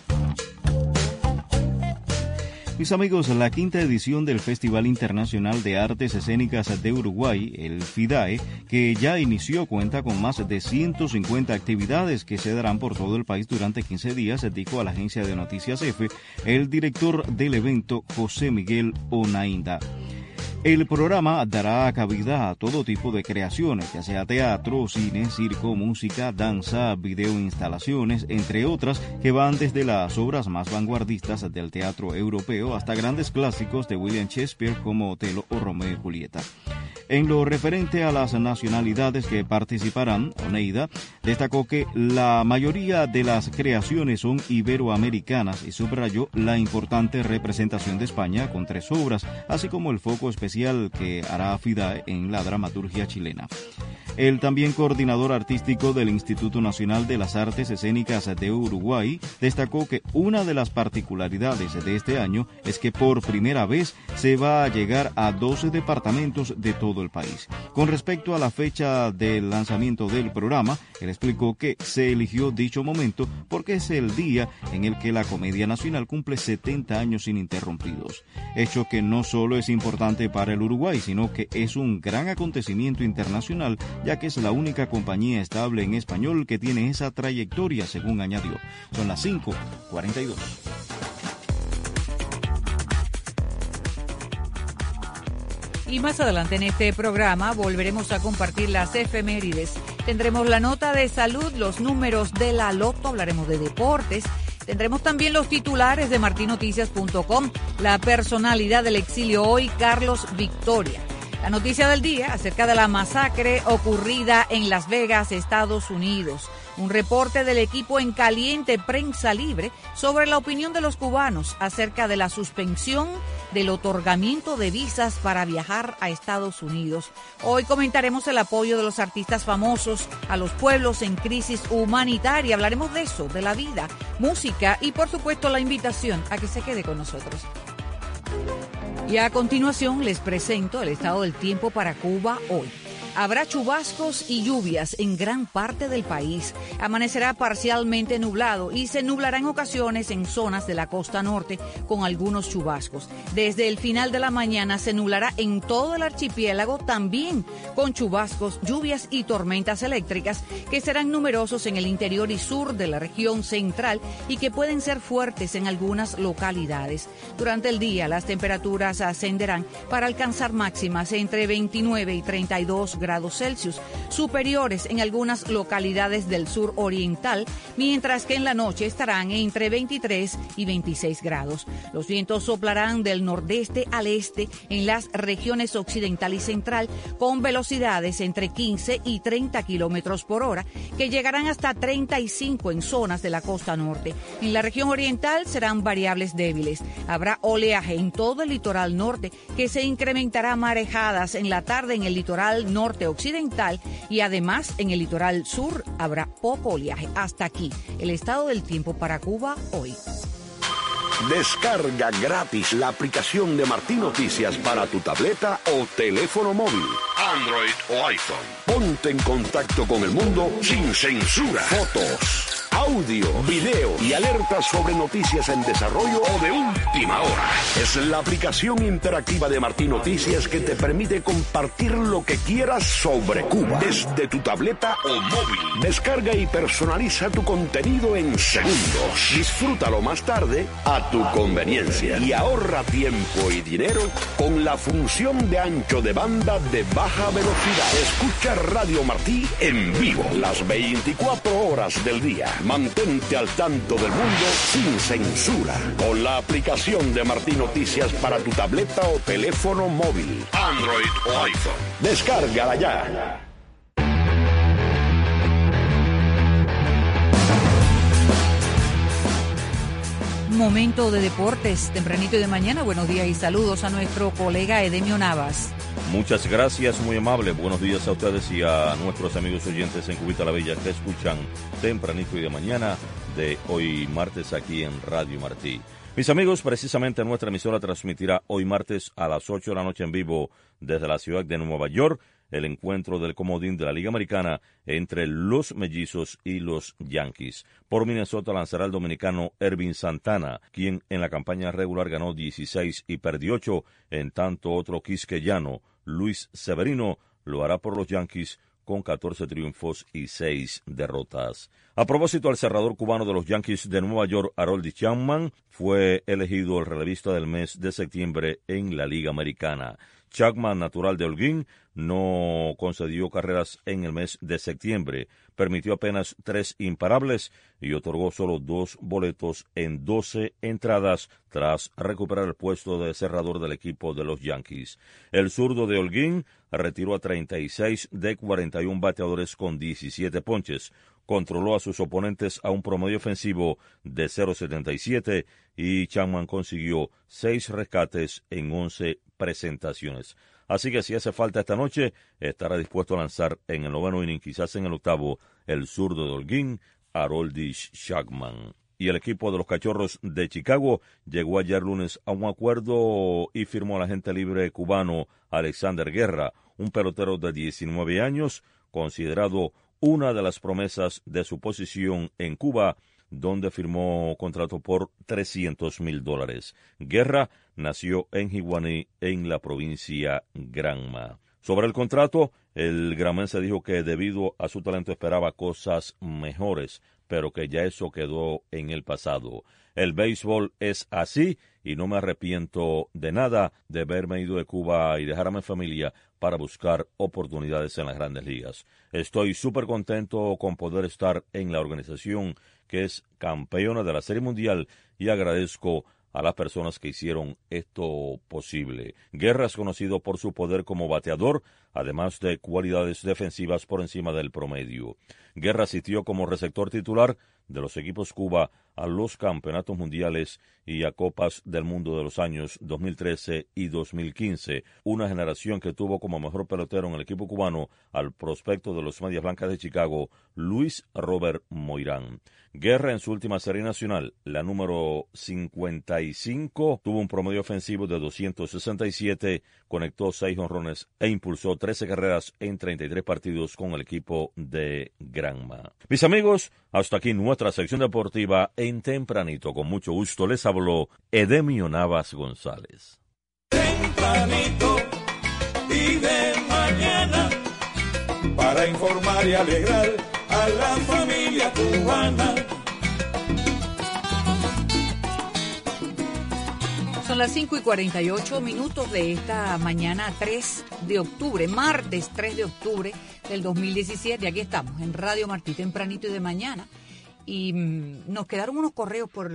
Mis amigos, la quinta edición del Festival Internacional de Artes Escénicas de Uruguay, el FIDAE, que ya inició, cuenta con más de ciento cincuenta actividades que se darán por todo el país durante quince días, dijo a la agencia de noticias EFE el director del evento, José Miguel Onainda. El programa dará cabida a todo tipo de creaciones, ya sea teatro, cine, circo, música, danza, videoinstalaciones, entre otras, que van desde las obras más vanguardistas del teatro europeo hasta grandes clásicos de William Shakespeare como Otelo o Romeo y Julieta. En lo referente a las nacionalidades que participarán, Oneida destacó que la mayoría de las creaciones son iberoamericanas y subrayó la importante representación de España con tres obras, así como el foco especial que hará FIDAE en la dramaturgia chilena. El también coordinador artístico del Instituto Nacional de las Artes Escénicas de Uruguay destacó que una de las particularidades de este año es que por primera vez se va a llegar a doce departamentos de todo el país. Con respecto a la fecha del lanzamiento del programa, él explicó que se eligió dicho momento porque es el día en el que la Comedia Nacional cumple setenta años ininterrumpidos. Hecho que no solo es importante para el Uruguay, sino que es un gran acontecimiento internacional, ya que es la única compañía estable en español que tiene esa trayectoria, según añadió. Son las cinco cuarenta y dos. Y más adelante en este programa volveremos a compartir las efemérides. Tendremos la nota de salud, los números de la loto, hablaremos de deportes. Tendremos también los titulares de martin noticias punto com, la personalidad del exilio hoy, Carlos Victoria. La noticia del día acerca de la masacre ocurrida en Las Vegas, Estados Unidos. Un reporte del equipo en Caliente Prensa Libre sobre la opinión de los cubanos acerca de la suspensión del otorgamiento de visas para viajar a Estados Unidos. Hoy comentaremos el apoyo de los artistas famosos a los pueblos en crisis humanitaria. Hablaremos de eso, de la vida, música y por supuesto la invitación a que se quede con nosotros. Y a continuación les presento el estado del tiempo para Cuba hoy. Habrá chubascos y lluvias en gran parte del país. Amanecerá parcialmente nublado y se nublará en ocasiones en zonas de la costa norte con algunos chubascos. Desde el final de la mañana se nublará en todo el archipiélago, también con chubascos, lluvias y tormentas eléctricas que serán numerosos en el interior y sur de la región central y que pueden ser fuertes en algunas localidades. Durante el día las temperaturas ascenderán para alcanzar máximas entre veintinueve y treinta y dos grados Celsius, superiores en algunas localidades del sur oriental, mientras que en la noche estarán entre veintitrés y veintiséis grados. Los vientos soplarán del nordeste al este en las regiones occidental y central con velocidades entre quince y treinta kilómetros por hora, que llegarán hasta treinta y cinco en zonas de la costa norte. En la región oriental serán variables débiles. Habrá oleaje en todo el litoral norte, que se incrementará a marejadas en la tarde en el litoral norte occidental, y además en el litoral sur habrá poco oleaje. Hasta aquí el estado del tiempo para Cuba hoy. Descarga gratis la aplicación de Martín Noticias para tu tableta o teléfono móvil, Android o iPhone. Ponte en contacto con el mundo sin censura. Fotos, audio, video y alertas sobre noticias en desarrollo o de última hora. Es la aplicación interactiva de Martín Noticias que te permite compartir lo que quieras sobre Cuba desde tu tableta o móvil. Descarga y personaliza tu contenido en segundos. Disfrútalo más tarde a tu conveniencia y ahorra tiempo y dinero con la función de ancho de banda de baja velocidad. Escucha Radio Martí en vivo las veinticuatro horas del día. Mantente al tanto del mundo sin censura con la aplicación de Martín Noticias para tu tableta o teléfono móvil, Android o iPhone. Descárgala ya. Momento de deportes, tempranito y de mañana. Buenos días y saludos a nuestro colega Edemio Navas. Muchas gracias, muy amable. Buenos días a ustedes y a nuestros amigos oyentes en Cubita la Bella que escuchan tempranito y de mañana de hoy martes aquí en Radio Martí. Mis amigos, precisamente nuestra emisora transmitirá hoy martes a las ocho de la noche en vivo desde la ciudad de Nueva York el encuentro del comodín de la Liga Americana entre los Mellizos y los Yankees. Por Minnesota lanzará el dominicano Ervin Santana, quien en la campaña regular ganó dieciséis y perdió ocho, en tanto otro quisqueyano, Luis Severino, lo hará por los Yankees con catorce triunfos y seis derrotas. A propósito, el cerrador cubano de los Yankees de Nueva York, Aroldis Chapman, fue elegido el relevista del mes de septiembre en la Liga Americana. Chapman, natural de Holguín, no concedió carreras en el mes de septiembre, permitió apenas tres imparables y otorgó solo dos boletos en doce entradas tras recuperar el puesto de cerrador del equipo de los Yankees. El zurdo de Holguín retiró a treinta y seis de cuarenta y uno bateadores con diecisiete ponches, controló a sus oponentes a un promedio ofensivo de cero punto setenta y siete y Chapman consiguió seis rescates en once presentaciones. Así que si hace falta esta noche, estará dispuesto a lanzar en el noveno inning, quizás en el octavo, el zurdo de Holguín, Aroldis Chapman. Y el equipo de los Cachorros de Chicago llegó ayer lunes a un acuerdo y firmó al agente libre cubano Alexander Guerra, un pelotero de diecinueve años, considerado una de las promesas de su posición en Cuba, donde firmó contrato por trescientos mil dólares. Guerra nació en Jiguaní, en la provincia Granma. Sobre el contrato, el granmense dijo que debido a su talento esperaba cosas mejores, pero que ya eso quedó en el pasado. El béisbol es así y no me arrepiento de nada de haberme ido de Cuba y dejar a mi familia para buscar oportunidades en las grandes ligas. Estoy súper contento con poder estar en la organización que es campeona de la Serie Mundial y agradezco a las personas que hicieron esto posible. Guerra es conocido por su poder como bateador, además de cualidades defensivas por encima del promedio. Guerra asistió como receptor titular de los equipos Cuba a los campeonatos mundiales y a Copas del Mundo de los años dos mil trece y dos mil quince. Una generación que tuvo como mejor pelotero en el equipo cubano al prospecto de los Medias Blancas de Chicago, Luis Robert Moirán. Guerra en su última serie nacional, la número cincuenta y cinco, tuvo un promedio ofensivo de doscientos sesenta y siete, conectó seis jonrones e impulsó trece carreras en treinta y tres partidos con el equipo de Granma. Mis amigos, hasta aquí nuestra sección deportiva en Tempranito. Con mucho gusto les habló Edemio Navas González. Tempranito y de mañana, para informar y alegrar a la familia cubana. Son las cinco y cuarenta y ocho minutos de esta mañana tres de octubre, martes tres de octubre del dos mil diecisiete. Aquí estamos en Radio Martí, tempranito y de mañana. Y mmm, nos quedaron unos correos por,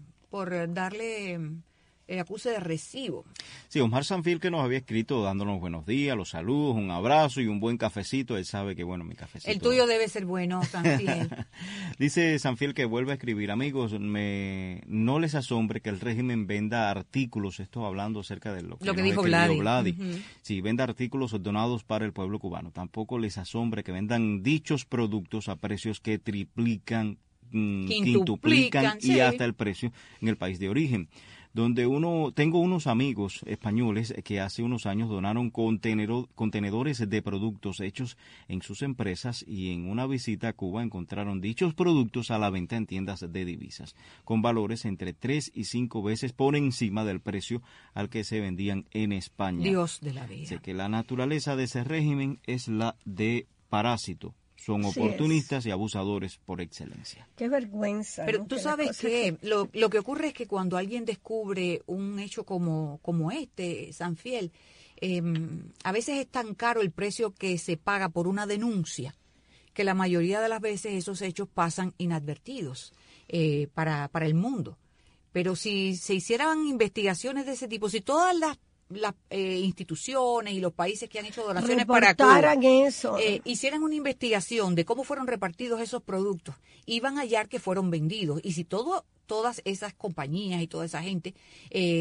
por darle el acuse de recibo. Sí, Omar Sanfil, que nos había escrito dándonos buenos días, los saludos, un abrazo y un buen cafecito. Él sabe que, bueno, mi cafecito... El tuyo debe ser bueno, Sanfil. Dice Sanfil que vuelve a escribir. Amigos, me no les asombre que el régimen venda artículos, esto hablando acerca de lo que, lo que dijo Vladi. Vladi. Uh-huh. Sí, venda artículos donados para el pueblo cubano. Tampoco les asombre que vendan dichos productos a precios que triplican, mm, quintuplican, quintuplican sí. y hasta el precio en el país de origen. Donde uno, tengo unos amigos españoles que hace unos años donaron contenedor, contenedores de productos hechos en sus empresas, y en una visita a Cuba encontraron dichos productos a la venta en tiendas de divisas, con valores entre tres y cinco veces por encima del precio al que se vendían en España. Dios de la vida. Sé que la naturaleza de ese régimen es la de parásito. Son oportunistas y abusadores por excelencia. Qué vergüenza. Pero ¿no? tú que sabes que, que lo, lo que ocurre es que cuando alguien descubre un hecho como, como este, Sanfiel, eh, a veces es tan caro el precio que se paga por una denuncia que la mayoría de las veces esos hechos pasan inadvertidos eh, para, para el mundo. Pero si se hicieran investigaciones de ese tipo, si todas las las eh, instituciones y los países que han hecho donaciones para Cuba eso. Eh, hicieran una investigación de cómo fueron repartidos esos productos, iban a hallar que fueron vendidos. Y si todo, todas esas compañías y toda esa gente eh,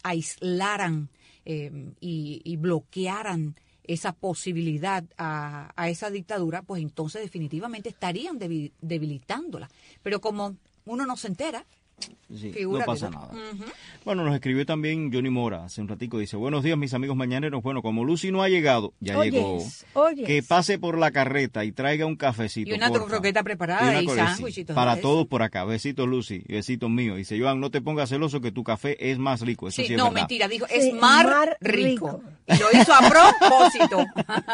aislaran eh, y, y bloquearan esa posibilidad a, a esa dictadura, pues entonces definitivamente estarían debil, debilitándola. Pero como uno no se entera, sí, no pasa nada. Uh-huh. Bueno, nos escribió también Johnny Mora hace un ratico, dice: buenos días, mis amigos mañaneros. Bueno, como Lucy no ha llegado, ya oyes, llegó, oyes. que pase por la carreta y traiga un cafecito. Y una croqueta preparada y, y sándwichitos. Para todos por acá. Besitos, Lucy, y besitos míos. Dice: Joan, no te pongas celoso que tu café es más rico. Eso sí, sí es no, verdad. mentira, dijo, es sí, más rico. rico. Y lo hizo a propósito.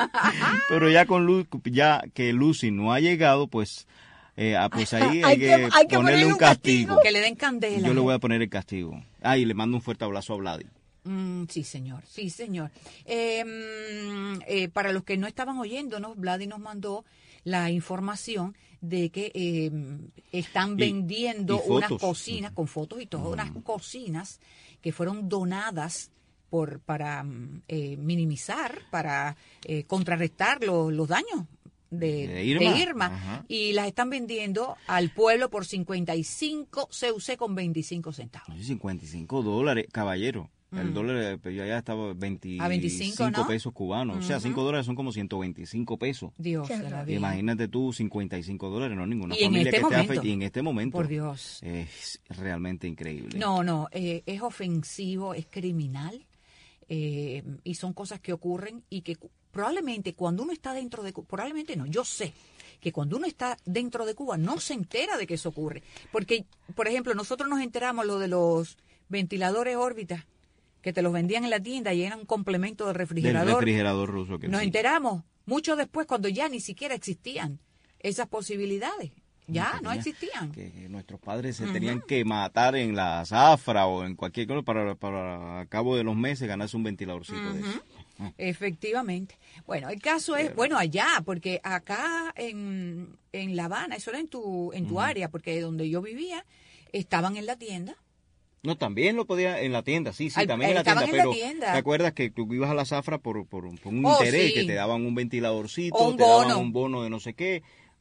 Pero ya con Lu, ya que Lucy no ha llegado, pues... Eh, ah, pues ahí hay, hay, que, que, hay que ponerle un castigo. castigo. Que le den candela. Yo le voy a poner el castigo. Ah, y le mando un fuerte abrazo a Vladi. Mm, sí, señor, sí, señor. Eh, eh, para los que no estaban oyéndonos, Vladi nos mandó la información de que eh, están vendiendo y, y unas cocinas, con fotos y todo, uh-huh. unas cocinas que fueron donadas por para eh, minimizar, para eh, contrarrestar lo, los daños de, de Irma, de Irma y las están vendiendo al pueblo por cincuenta y cinco C U C con veinticinco centavos. cincuenta y cinco dólares, caballero. Mm. El dólar ya, ya estaba veinticinco, veinticinco ¿no? pesos cubanos. Uh-huh. O sea, cinco dólares son como ciento veinticinco pesos. Dios de la vida. Imagínate tú, cincuenta y cinco dólares, no ninguna y familia en este que momento, esté afe- y en este momento. Por Dios. Es realmente increíble. No, no, eh, es ofensivo, es criminal. Eh, y son cosas que ocurren y que probablemente cuando uno está dentro de Cuba, probablemente no, yo sé que cuando uno está dentro de Cuba no se entera de que eso ocurre. Porque, por ejemplo, nosotros nos enteramos lo de los ventiladores órbitas que te los vendían en la tienda y eran un complemento del refrigerador. Del refrigerador ruso. Que nos sí. enteramos mucho después cuando ya ni siquiera existían esas posibilidades. Ya, no, no existían. Que, que nuestros padres se uh-huh. tenían que matar en la zafra o en cualquier cosa para, para a cabo de los meses ganarse un ventiladorcito uh-huh. de eso. Uh-huh. Efectivamente. Bueno, el caso es, Pero, bueno, allá, porque acá en, en La Habana, eso era en tu, en tu uh-huh. área, porque donde yo vivía, estaban en la tienda. No, también lo podía en la tienda, sí, sí, Al, también en la tienda, en pero la tienda. ¿Te acuerdas que tú ibas a la zafra por, por, por un oh, interés, sí. que te daban un ventiladorcito, o un te bono. daban un bono de no sé qué?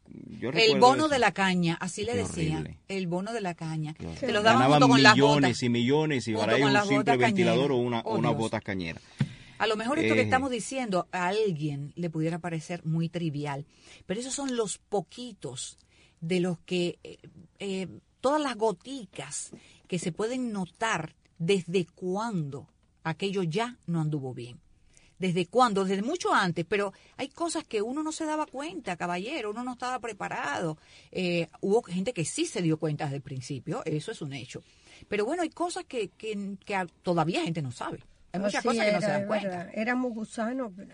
Yo el bono eso. de la caña, así le Qué decían, horrible. el bono de la caña. Claro. Se los daban Ganaban junto con las millones botas. y millones y Junto para ellos con un las simple botas ventilador cañeras. o una, Oh, unas Dios. botas cañeras. A lo mejor esto que Eh. estamos diciendo a alguien le pudiera parecer muy trivial, pero esos son los poquitos de los que, eh, eh, todas las goticas que se pueden notar desde cuándo aquello ya no anduvo bien. ¿Desde cuándo? Desde mucho antes, pero hay cosas que uno no se daba cuenta, caballero, uno no estaba preparado. Eh, hubo gente que sí se dio cuenta desde el principio, eso es un hecho. Pero bueno, hay cosas que, que, que todavía gente no sabe. Hay muchas Así cosas que no era, se dan es cuenta. verdad. Éramos gusanos. Pero...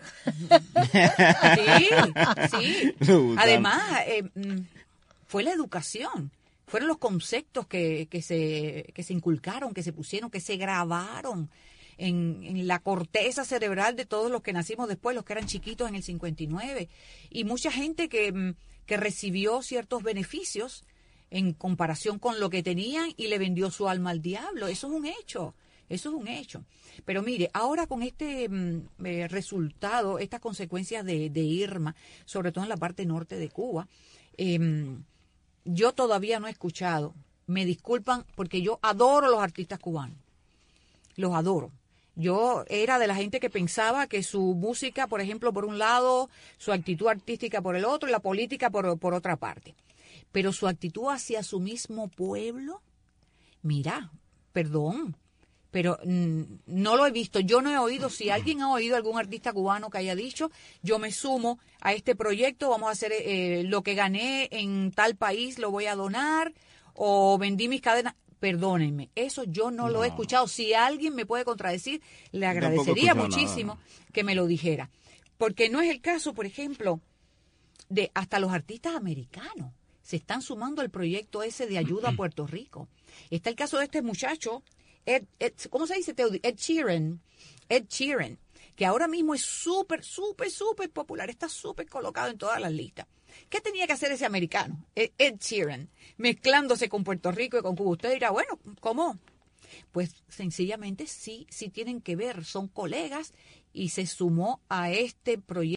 Sí, sí. Además, eh, mm, fue la educación. Fueron los conceptos que, que, se, que se inculcaron, que se pusieron, que se grabaron en, en la corteza cerebral de todos los que nacimos después, los que eran chiquitos en el cincuenta y nueve. Y mucha gente que, que recibió ciertos beneficios en comparación con lo que tenían y le vendió su alma al diablo. Eso es un hecho. Eso es un hecho. Pero mire, ahora con este mm, eh, resultado, estas consecuencias de, de Irma, sobre todo en la parte norte de Cuba, eh, yo todavía no he escuchado, me disculpan porque yo adoro los artistas cubanos, los adoro. Yo era de la gente que pensaba que su música, por ejemplo, por un lado, su actitud artística por el otro y la política por, por otra parte. Pero su actitud hacia su mismo pueblo, mira, perdón, pero mm, no lo he visto. Yo no he oído, si alguien ha oído algún artista cubano que haya dicho, yo me sumo a este proyecto, vamos a hacer eh, lo que gané en tal país, lo voy a donar, o vendí mis cadenas. Perdónenme, eso yo no, no lo he escuchado. Si alguien me puede contradecir, le agradecería muchísimo nada. que me lo dijera. Porque no es el caso, por ejemplo, de hasta los artistas americanos se están sumando al proyecto ese de ayuda a Puerto Rico. Está el caso de este muchacho, Ed, Ed, ¿cómo se dice? Ed Sheeran, Ed Sheeran, que ahora mismo es súper, súper, súper popular, está súper colocado en todas las listas. ¿Qué tenía que hacer ese americano, Ed Sheeran, mezclándose con Puerto Rico y con Cuba? Usted dirá, bueno, ¿cómo? Pues sencillamente sí, sí tienen que ver, son colegas y se sumó a este proyecto.